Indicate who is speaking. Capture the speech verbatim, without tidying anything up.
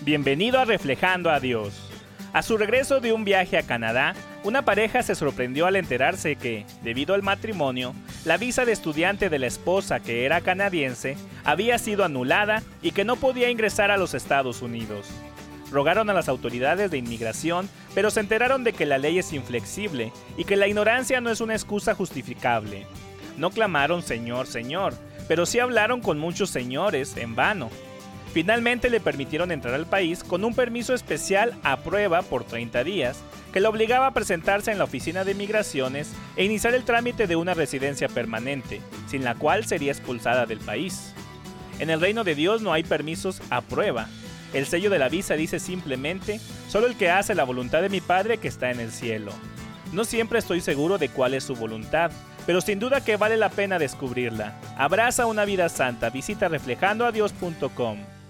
Speaker 1: Bienvenido a Reflejando a Dios. A su regreso de un viaje a Canadá, una pareja se sorprendió al enterarse que, debido al matrimonio, la visa de estudiante de la esposa, que era canadiense, había sido anulada y que no podía ingresar a los Estados Unidos. Rogaron a las autoridades de inmigración, pero se enteraron de que la ley es inflexible y que la ignorancia no es una excusa justificable. No clamaron Señor, Señor, pero sí hablaron con muchos señores en vano. Finalmente le permitieron entrar al país con un permiso especial a prueba por treinta días, que le obligaba a presentarse en la oficina de migraciones e iniciar el trámite de una residencia permanente, sin la cual sería expulsada del país. En el reino de Dios no hay permisos a prueba. El sello de la visa dice simplemente, solo el que hace la voluntad de mi Padre que está en el cielo. No siempre estoy seguro de cuál es su voluntad, pero sin duda que vale la pena descubrirla. Abraza una vida santa. Visita reflejando a dios punto com.